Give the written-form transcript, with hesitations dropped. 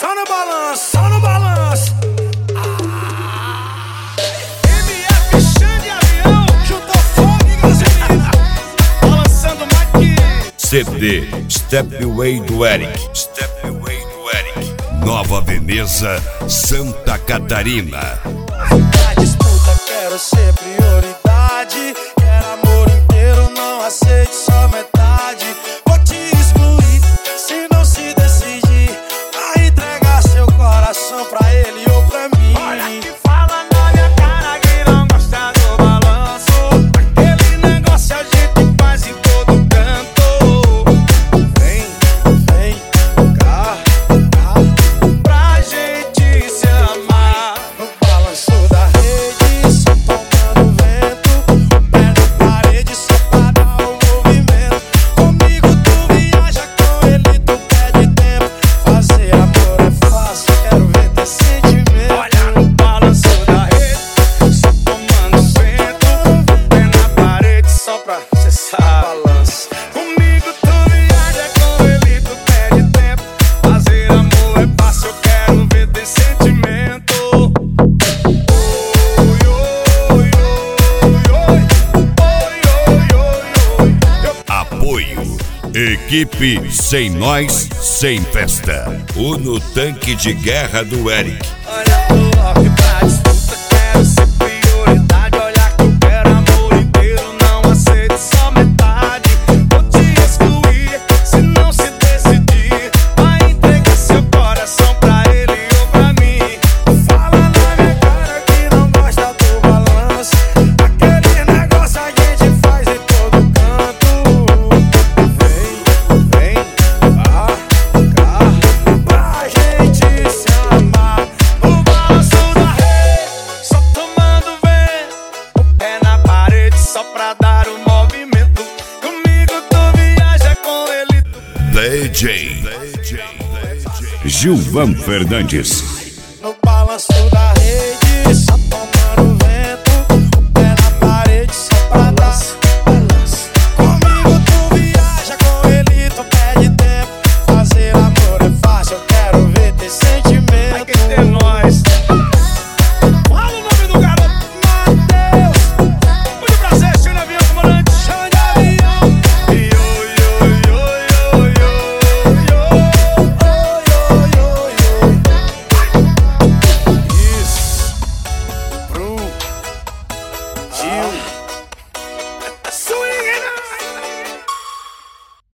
Só no balanço, só no balanço. MF Xande Avião, juntou fogo e gasolina, balançando mais que CD Stepway do Eric. Stepway do Eric. Nova Veneza, Santa Catarina. na disputa quero ser prioridade. Quero amor inteiro, não aceito só metade. Vou te excluir se não se decidir a entregar seu coração pra ele ou pra mim. Olha que fala na minha cara que não gosta do balanço. Aquele negócio a gente faz em todo canto. Vem, vem cá, pra gente se amar. No balanço da rede, só tomando vento. Pé na parede, só pra dar o movimento. Comigo tu viaja, com ele tu perde tempo. Fazer amor é fácil, quero ver teu sentimento. Olha no balanço da rede, só tomando vento. Pé na parede, só pra cessar balanço. Comigo tu viaja, com ele tu perde tempo. Fazer amor é fácil, eu quero ver teu sentimento. Oi, oi, oi, oi, oi, oi, oi. Apoio. Equipe Sem Nós, Sem Festa. Uno Tanque de Guerra do Eric. Olha o bloco pra disputa, quero ser prioridade. Olha que eu quero amor inteiro, não aceito só metade. Vou te excluir se não se decidir a entregar seu coração pra ele ou pra mim. Fala na minha cara que não gosta do balanço. Aquele negócio a gente faz em todo canto. Vem, vem cá, pra gente se amar. O balanço da rede, só tomando vento. O pé na parede, só pra dar o movimento. Comigo tu viaja, com ele tu DJ Gilvan Fernandes. no balanço da